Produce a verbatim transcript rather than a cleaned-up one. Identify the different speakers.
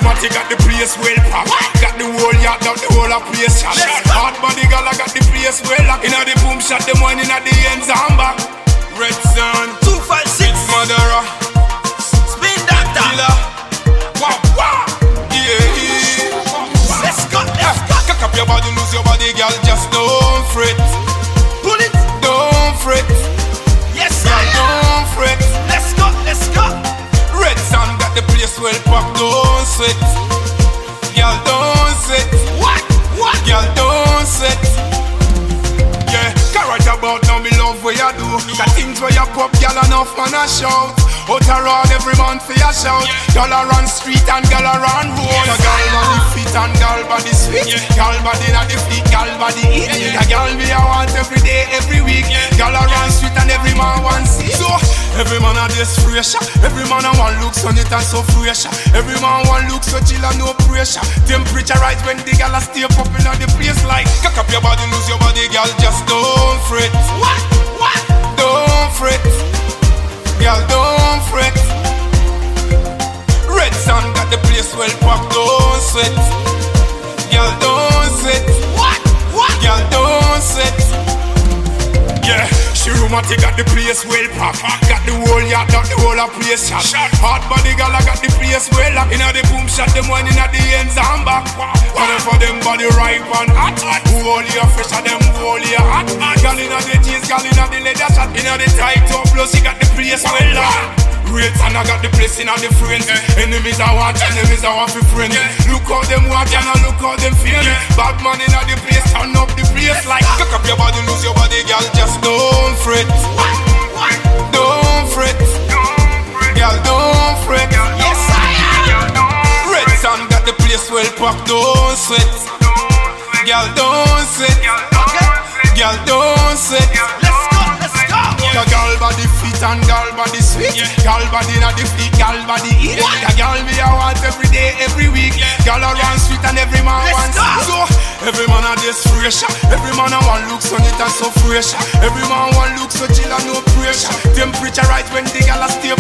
Speaker 1: Rheumatic got the place well packed. Got the whole yacht, got the whole of place shot. Hard body girl, I got the place well locked. Inna the boom shot, the one inna the ends and back. Red Sun,
Speaker 2: two five six,
Speaker 1: murderer,
Speaker 2: spin doctor,
Speaker 1: killer. Wow, wow, yeah, yeah.
Speaker 2: Let's go, let's go.
Speaker 1: Cock up your body, lose your body, girl, just don't fret.
Speaker 2: Pull it,
Speaker 1: don't fret.
Speaker 2: Yes,
Speaker 1: girl, don't fret.
Speaker 2: Let's go, let's go.
Speaker 1: Red Sun got the place well packed, don't sweat. Girl, don't sweat.
Speaker 2: What? What?
Speaker 1: Girl, don't sweat. Yeah, right about now, me love what you do. The things where you pop, girl, enough man a shout. Out around every man for your shout. Girl around street and girl around road. A girl body fit and girl body sweet. Girl body not the feet, girl body eat. A girl me I want every day, every week. Girl around street and every man want see. So every man a this fresher. Every man a want look so neat and so fresher. Every man want look so chill and no pressure. Temperature rise when the girl a stay popping on the place like. Cock up your body, lose your body, girl, just don't fret.
Speaker 2: What? What?
Speaker 1: Don't fret. Girl, don't fret. Red Sun got the place well packed, don't sweat. Girl, don't sweat.
Speaker 2: What? What?
Speaker 1: Girl, don't sweat. Yeah, she rheumatic got the place well packed. Got the whole yacht, got the whole of place shot. Hard body girl, I got the place well locked. Inna the boom shot, them one inna the ends and back. And for them body ripe and hot. Who all you fresher, them who all you hot. Girl inna the jeans, girl inna the leather shot. Inna the tight top, plus she got the place well locked. Real and I got the place in all the friends. Enemies I want, enemies I want for friends. Look how them walk and I look how them feel. Bad man in all the place, turn up the place like. Cock up your body, lose your body, girl, just don't fret. Don't fret. Girl, don't fret.
Speaker 2: Yes, I am.
Speaker 1: Red Sun got the place well packed, don't sweat. Girl, don't sweat. Girl, don't sweat.
Speaker 2: Let's go, let's go.
Speaker 1: The girl body fit and girl body sweet. Girl body not the feet, girl body eat. The girl me I want every day, every week. Girl around sweet and every man wants. So every man a this fresher. Every man a want look so neat and so fresher. Every man want look so chill and no pressure. Temperature right when the girl a stay